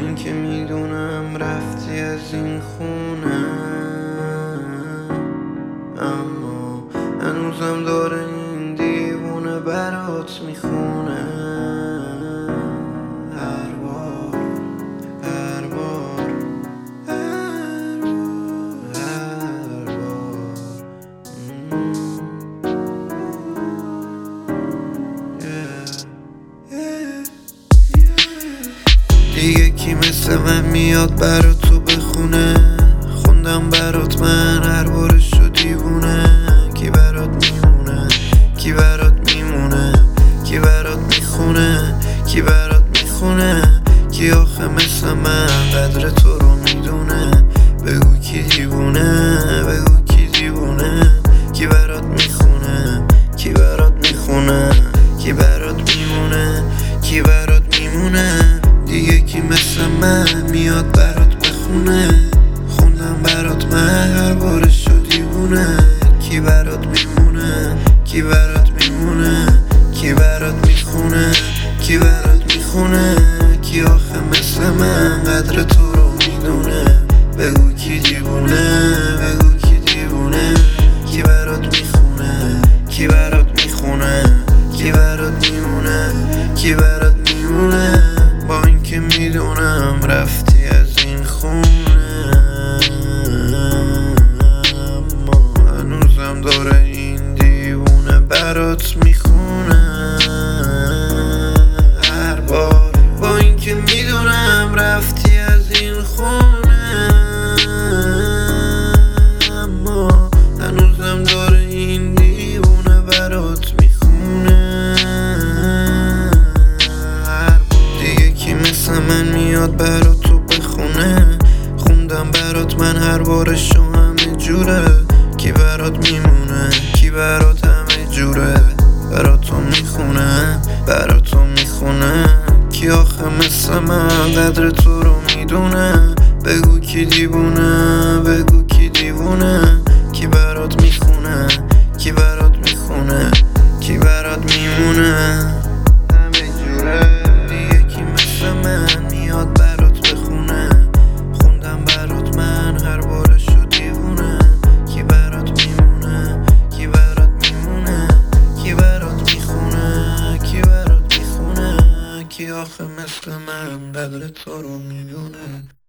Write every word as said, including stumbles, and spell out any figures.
اینکه میدونم رفتی از این خونه، اما هنوزم داره این دیوونه برات میخونه. هر بار هر بار هر بار هر بار دیگه کی مثل من میاد برا تو بخونه؟ خوندم برات من هر بارش رو دیوونه. کی برات میمونه؟ کی برات میمونه؟ کی برات میخونه؟ کی برات میخونه؟ کی آخه مثل من قدر تو رو میدونه؟ بگو کی دیوونه؟ بگو کی دیوونه؟ کی برات میخونه؟ کی برات میخونه؟ کی برات میمونه؟ کی برات میمونه؟ دیگه کی مثل من میاد برات بخونه؟ خوندم برات من هر بارش رو دیوونه. کی برات میمونه؟ کی برات میمونه؟ کی برات میخونه؟ کی برات میخونه؟ کی آخه مثل من قدر تو رو میدونه؟ بگو کی دیوونه؟ بگو کی دیوونه؟ کی برات میخونه؟ کی برات میخونه؟ کی برات میمونه؟ کی برات میمونه؟ با اینکه میدونم رفتی از این خونه، اما هنوزم داره این دیوونه برات میخونه. هر بار با اینکه میدونم رفتی از این خونه، اما هنوزم داره این دیوونه برات میخونه. دیگه کی مثل من میاد برا تو بخونه؟ خوندم برات من هر بارش رو همه جوره. کی برات میمونه؟ کی برات همه جوره؟ برات تو میخونه؟ برات تو میخونه؟ کی آخه مثل من قدر تو رو میدونه؟ بگو کی دیوونه؟ بگو کی دیوونه؟ کی برات میخونه؟ کی برات میخونه؟ کی برات میمونه؟ همه جوره. دیگه کی مثل من میاد برات بخونه؟ خوندم برات من هر بارش رو دیوونه. کی برات میمونه؟ کی برات میمونه؟ کی برات میخونه؟ کی برات میخونه؟ کی آخه مثل من قدر تو رو میدونه؟